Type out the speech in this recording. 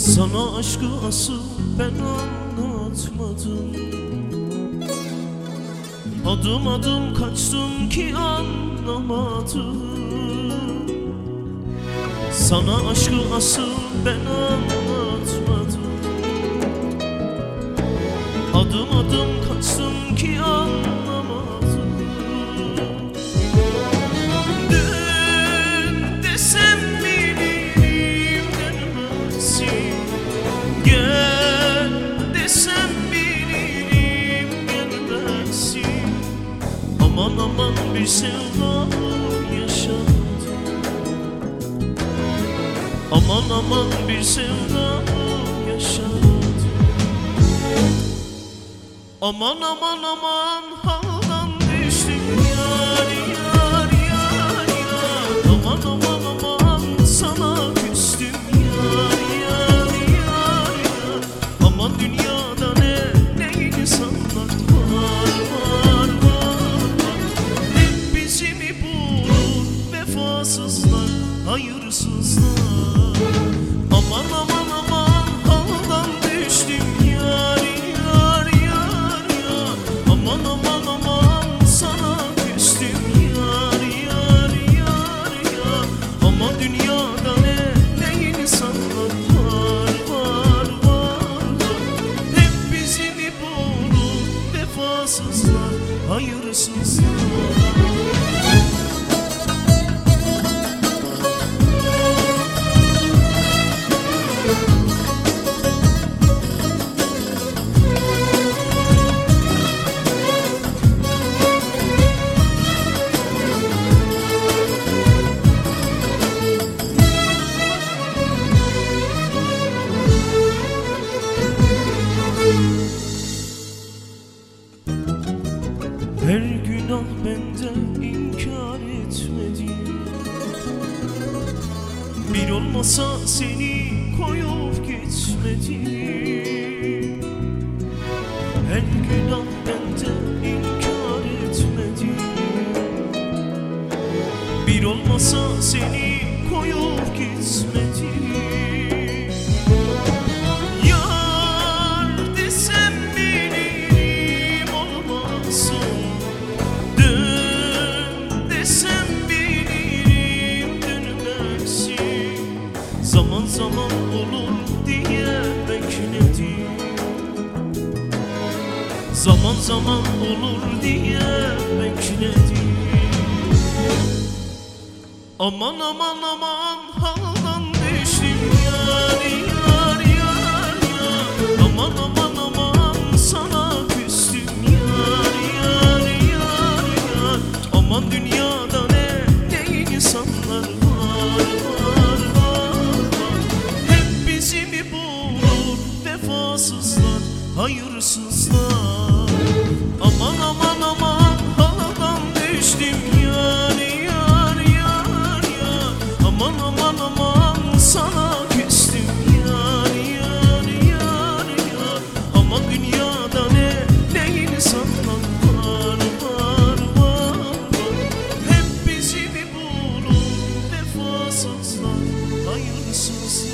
Sana aşkı asıl ben anlatmadım. Adım adım kaçtım ki anlamadım. Sana aşkı asıl ben anlatmadım. Adım adım kaçtım ki anlamadım. Dön desem bilirim dönmezsin. Gel desem bilirim gelmezsin. Aman aman bir sevda yaşadım. Aman aman bir sevda yaşadım. Aman aman aman haldan düştüm yar yar yar yar. Aman aman aman sana küstüm yar yar yar yar. Aman dünyada ne insanlar var var var. Hep bizi mi bulur vefasızlar, hayırsızlar. Aman aman aman haldan düştüm yar yar yar yar. Aman aman aman sana küstüm yar yar yar yar. Aman dünyada ne insanlar var var var. Hep bizi mi bulur vefasızlar, hayırsızlar. Her günah bende inkar etmedim. Bir olmasa seni koyup gitmedim. Her günah bende inkar etmedim. Bir olmasa seni koyup gitmedim. Yar desem bilirim olmasın. Desem bilirim dönmezsin. Zaman zaman olur diye bekledim. Zaman zaman olur diye bekledim. Aman aman aman haldan düştüm yar yar yar yar. Aman aman aman sana küstüm yar yar yar yar. Aman dünyada ne insanlar var var var. Hep bizi mi bulur vefasızlar, hayırsızlar. Aman aman aman haldan düştüm yar yar yar yar. Aman aman aman sana küstüm yar yar yar yar. Aman dünyada ne insanlar var var var. Hep bizi mi bulur vefasızlar, hayırsızlar.